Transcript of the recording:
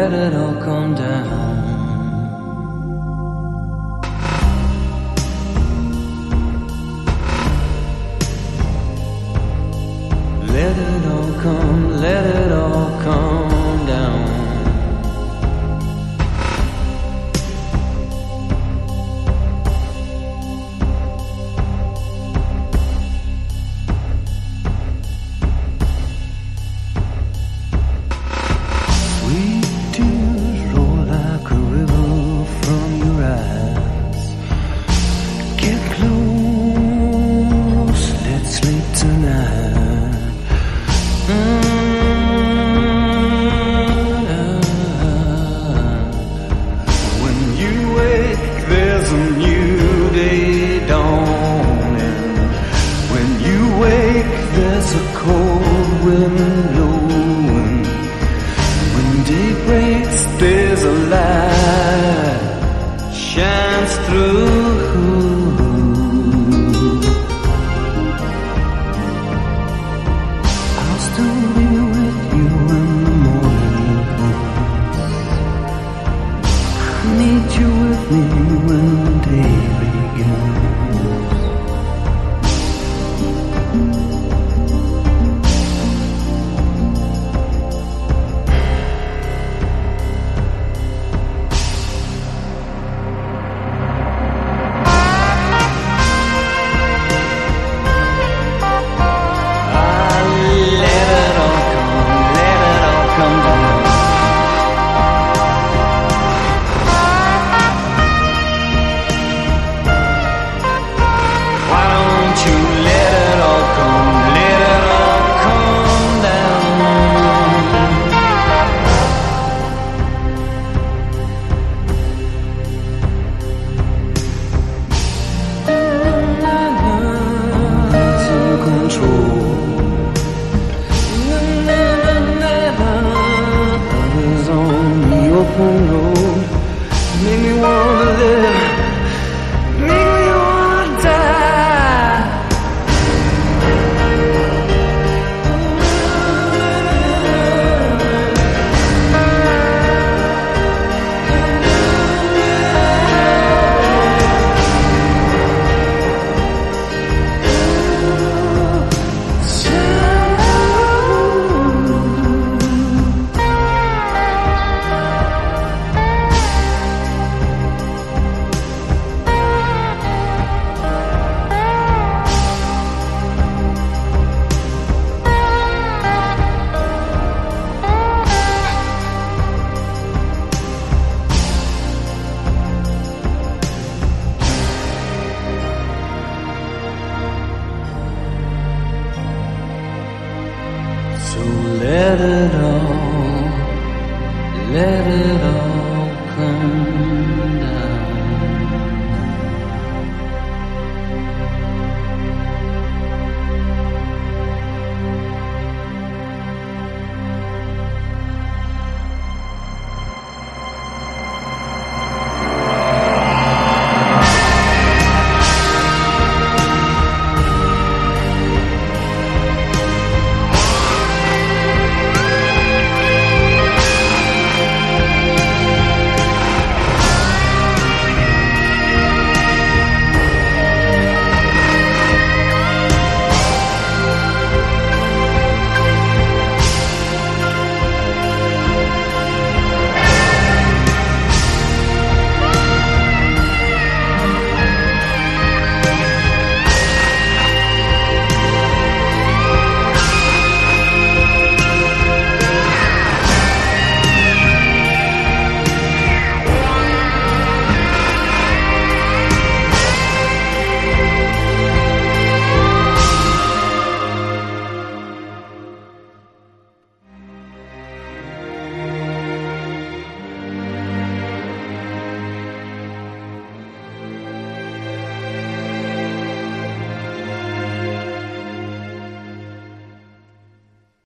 let it all come down. Let it all come, let it all come down. Sweet tears roll like a river from your eyes. Get close, let's sleep tonight. When you wake, there's a new day dawning. When you wake, there's a cold wind blowing. When day breaks, there's a light shines through. Need you with me when the day begins. Let it all come down. Open road.